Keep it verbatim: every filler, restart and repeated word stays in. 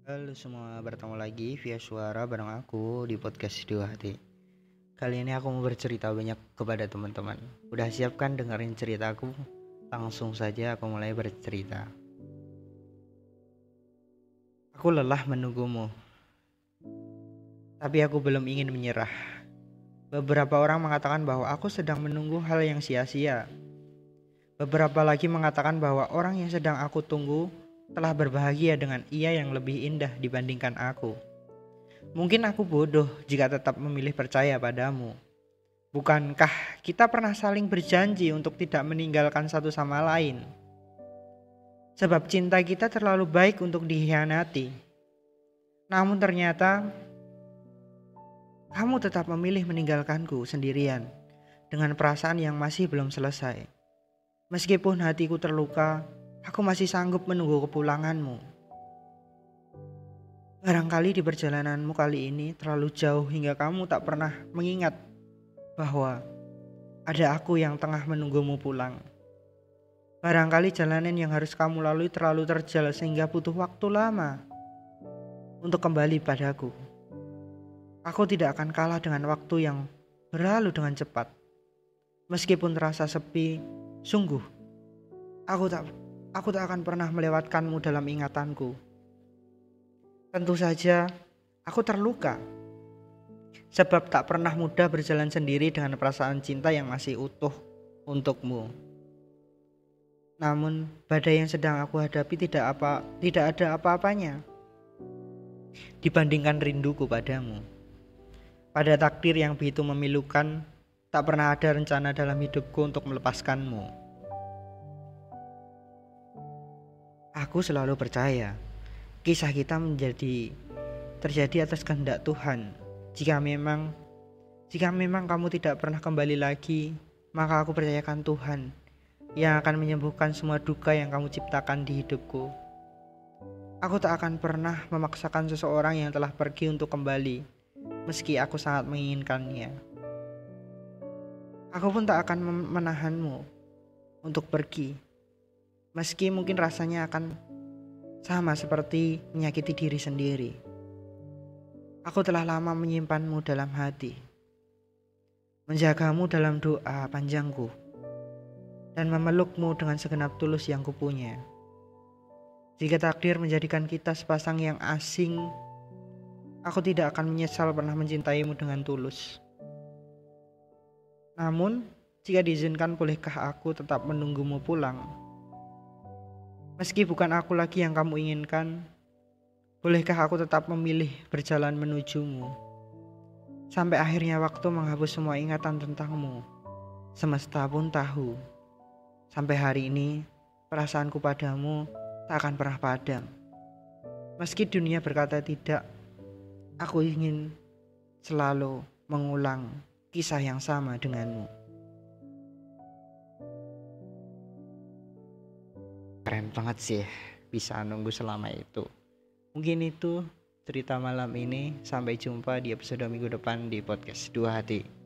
Halo semua, bertemu lagi via suara bareng aku di podcast Dua Hati. Kali ini aku mau bercerita banyak kepada teman-teman. Udah siap kan dengerin ceritaku? Langsung saja aku mulai bercerita. Aku lelah menunggumu, tapi aku belum ingin menyerah. Beberapa orang mengatakan bahwa aku sedang menunggu hal yang sia-sia. Beberapa lagi mengatakan bahwa orang yang sedang aku tunggu telah berbahagia dengan ia yang lebih indah dibandingkan aku. Mungkin aku bodoh jika tetap memilih percaya padamu. Bukankah kita pernah saling berjanji untuk tidak meninggalkan satu sama lain? Sebab cinta kita terlalu baik untuk dikhianati. Namun ternyata kamu tetap memilih meninggalkanku sendirian dengan perasaan yang masih belum selesai. Meskipun hatiku terluka, aku masih sanggup menunggu kepulanganmu. Barangkali di perjalananmu kali ini terlalu jauh hingga kamu tak pernah mengingat bahwa ada aku yang tengah menunggumu pulang. Barangkali jalanan yang harus kamu lalui terlalu terjal sehingga butuh waktu lama untuk kembali padaku. Aku tidak akan kalah dengan waktu yang berlalu dengan cepat. Meskipun terasa sepi, sungguh aku tak aku tak akan pernah melewatkanmu dalam ingatanku. Tentu saja aku terluka, sebab tak pernah mudah berjalan sendiri dengan perasaan cinta yang masih utuh untukmu. Namun badai yang sedang aku hadapi tidak apa tidak ada apa-apanya dibandingkan rinduku padamu. Pada takdir yang begitu memilukan, tak pernah ada rencana dalam hidupku untuk melepaskanmu. Aku selalu percaya kisah kita menjadi terjadi atas kehendak Tuhan. Jika memang jika memang kamu tidak pernah kembali lagi, maka aku percayakan Tuhan yang akan menyembuhkan semua duka yang kamu ciptakan di hidupku. Aku tak akan pernah memaksakan seseorang yang telah pergi untuk kembali, meski aku sangat menginginkannya. Aku pun tak akan menahanmu untuk pergi, meski mungkin rasanya akan sama seperti menyakiti diri sendiri. Aku telah lama menyimpanmu dalam hati, menjagamu dalam doa panjangku, dan memelukmu dengan segenap tulus yang kupunya. Jika takdir menjadikan kita sepasang yang asing, aku tidak akan menyesal pernah mencintaimu dengan tulus. Namun, jika diizinkan, bolehkah aku tetap menunggumu pulang? Meski bukan aku lagi yang kamu inginkan, bolehkah aku tetap memilih berjalan menujumu? Sampai akhirnya waktu menghapus semua ingatan tentangmu. Semesta pun tahu, sampai hari ini perasaanku padamu tak akan pernah padam. Meski dunia berkata tidak, aku ingin selalu mengulang kisah yang sama denganmu. Keren banget sih bisa nunggu selama itu. Mungkin itu cerita malam ini. Sampai jumpa di episode minggu depan di podcast Dua Hati.